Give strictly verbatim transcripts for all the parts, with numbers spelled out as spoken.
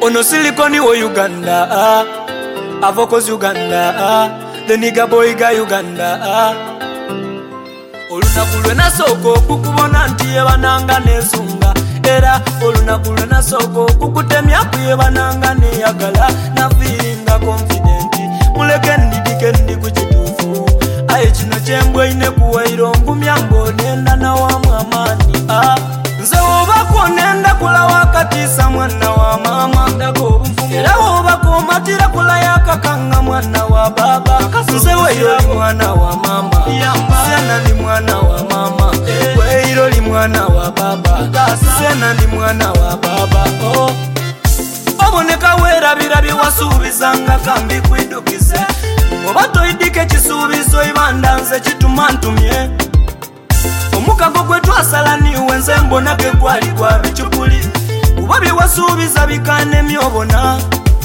Ono silicone wo Uganda, ah. Avocos Uganda, ah. The nigga boy ga Uganda, ah. Olunaku lwe nasooka okukubona nti yebananga nesunga, era olunaku lwe nasooka okukutemya kuyebananga neyagala, na feelinga confident muleke ndidike ndi ku kituufu. Aye kino kyembweine kuwairo ngumya mbonenda nawamu amaani, ah. Nze wobako nenda kula wakatisa mwana wa mama, era wobako omatira kula yakakanga mwana wa baba. Nze weiro li mwana wa mama, sena ndi mwana wa mama, weiro li mwana wa baba, sena ndi mwana wa baba. Oh, oboneka werabira biwasuubizanga kambi kwidukize, oba toyidike kisuubizo ibanda nze kituma ntumye. Omukago gwe twasala niwe nze mbona ke gwali gwa bicyukuli, kuba biwasuubiza bikane myobona.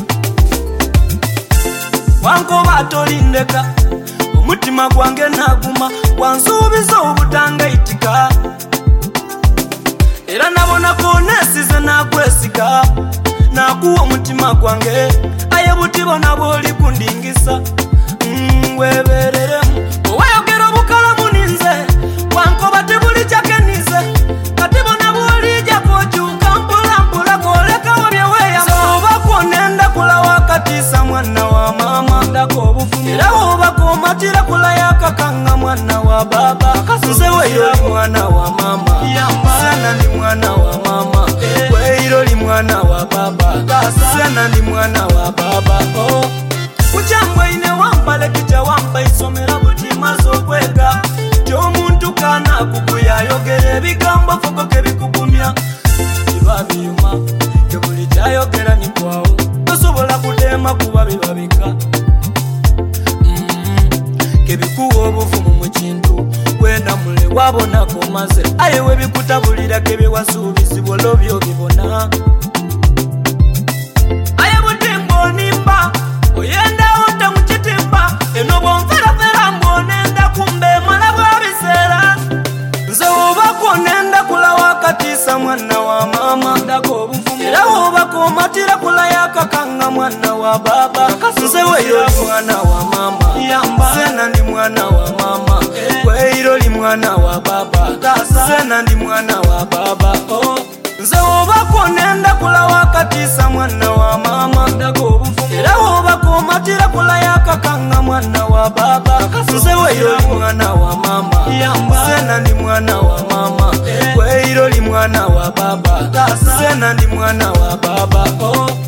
Wankoba tolindeka omutima gwange naguma, wansuubiza obutangayitika, era nabonako nesize nakwesiga, nakuwa omutima gwange. Aye buti bona bwoli kundingisa, mm, webereremu owayogera obukalamu ninze, wankoba tebuli kyakenize, kati bona bwolija kokyuka mpola mpola golekawo byeweyama. Obako nenda kula wakatisa mwana wa mama, era wobako omatira kula yakakanga mwana wa baba. Nze weiro li mwana wa mama, sena ndi mwana wa mama, weiro li mwana wa baba, sena ndi mwana wa baba. Oh, kukyambweine wampale kija wampa isomera butima z'okwega, ky'omuntu kana kukuya yogera ebigambo fuko kebikugumya, biba biyuma kebuli kyayogera nikwawo, tosobola kudema kuba bibabika, mm, kebikuwa obuvumu mu kintu wenda mule wabonako maze. Aye webikutabulira kebyewasuubizibwa olwobyo bibona. Aye buti mbonimba oyenda onta mu kitimba, eno bwonferafera mbonenda kumbe mala bwa biseera. Nze wobako nenda kula wakatisa mwana wa mama, era wobako omatira kula yakakanga mwana wa baba. Nze weiro li mwana wa mama, sena ndi mwana wa mama, weiro li mwana wa baba, sena ndi mwana wa baba. Oh, nze wobako nenda kula wakatisa mwana wa mama, era wobako omatira kula yakakanga mwana wa baba. Nze weiro li mwana wa mama, sena ndi mwana wa mama, weiro li mwana wa baba, sena ndi mwana wa baba. Oh.